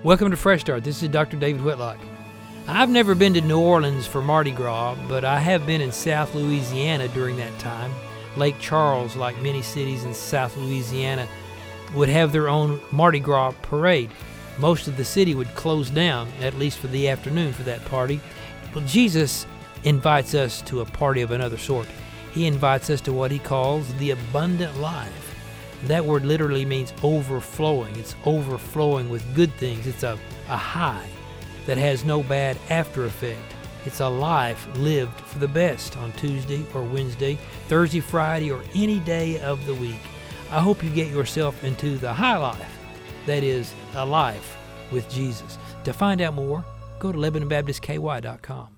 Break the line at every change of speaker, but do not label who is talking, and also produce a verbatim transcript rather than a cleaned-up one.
Welcome to Fresh Start. This is Doctor David Whitlock. I've never been to New Orleans for Mardi Gras, but I have been in South Louisiana during that time. Lake Charles, like many cities in South Louisiana, would have their own Mardi Gras parade. Most of the city would close down, at least for the afternoon, for that party. Well, Jesus invites us to a party of another sort. He invites us to what he calls the abundant life. That word literally means overflowing. It's overflowing with good things. It's a, a high that has no bad after effect. It's a life lived for the best on Tuesday or Wednesday, Thursday, Friday, or any day of the week. I hope you get yourself into the high life. That is, a life with Jesus. To find out more, go to Lebanon Baptist K Y dot com.